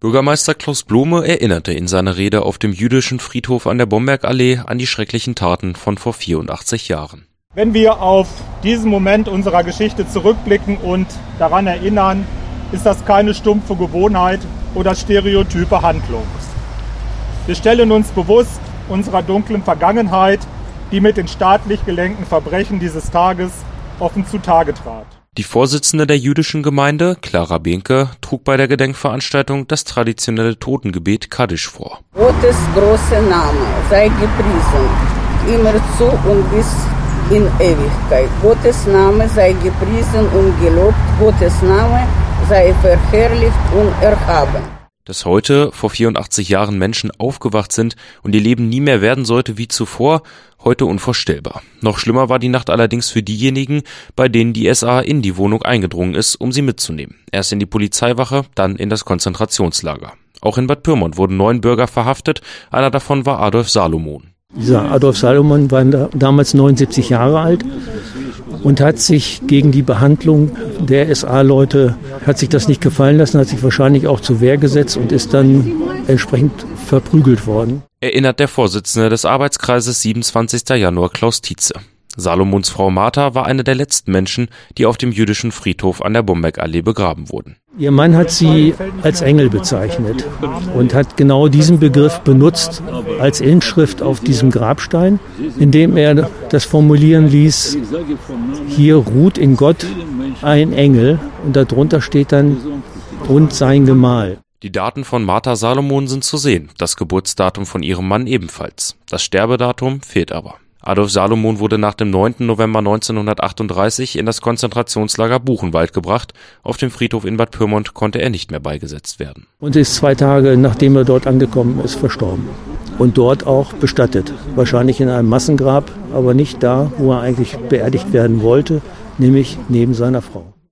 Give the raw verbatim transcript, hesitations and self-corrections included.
Bürgermeister Klaus Blome erinnerte in seiner Rede auf dem jüdischen Friedhof an der Bombergallee an die schrecklichen Taten von vor vierundachtzig Jahren. Wenn wir auf diesen Moment unserer Geschichte zurückblicken und daran erinnern, ist das keine stumpfe Gewohnheit oder stereotype Handlung. Wir stellen uns bewusst unserer dunklen Vergangenheit, die mit den staatlich gelenkten Verbrechen dieses Tages offen zutage trat. Die Vorsitzende der jüdischen Gemeinde, Clara Behnke, trug bei der Gedenkveranstaltung das traditionelle Totengebet Kaddisch vor. Gottes großer Name sei gepriesen, immerzu und bis in Ewigkeit. Gottes Name sei gepriesen und gelobt, Gottes Name sei verherrlicht und erhaben. Dass heute, vor vierundachtzig Jahren, Menschen aufgewacht sind und ihr Leben nie mehr werden sollte wie zuvor, heute unvorstellbar. Noch schlimmer war die Nacht allerdings für diejenigen, bei denen die S A in die Wohnung eingedrungen ist, um sie mitzunehmen. Erst in die Polizeiwache, dann in das Konzentrationslager. Auch in Bad Pyrmont wurden neun Bürger verhaftet, einer davon war Adolf Salomon. Dieser Adolf Salomon war damals neunundsiebzig Jahre alt und hat sich gegen die Behandlung der S A-Leute, hat sich das nicht gefallen lassen, hat sich wahrscheinlich auch zur Wehr gesetzt und ist dann entsprechend verprügelt worden. Erinnert der Vorsitzende des Arbeitskreises siebenundzwanzigsten Januar Klaus Tietze. Salomons Frau Martha war eine der letzten Menschen, die auf dem jüdischen Friedhof an der Bombergallee begraben wurden. Ihr Mann hat sie als Engel bezeichnet und hat genau diesen Begriff benutzt als Inschrift auf diesem Grabstein, indem er das formulieren ließ, hier ruht in Gott ein Engel und darunter steht dann und sein Gemahl. Die Daten von Martha Salomon sind zu sehen, das Geburtsdatum von ihrem Mann ebenfalls. Das Sterbedatum fehlt aber. Adolf Salomon wurde nach dem neunten November neunzehnhundertachtunddreißig in das Konzentrationslager Buchenwald gebracht. Auf dem Friedhof in Bad Pyrmont konnte er nicht mehr beigesetzt werden. Und ist zwei Tage, nachdem er dort angekommen ist, verstorben. Und dort auch bestattet. Wahrscheinlich in einem Massengrab, aber nicht da, wo er eigentlich beerdigt werden wollte, nämlich neben seiner Frau.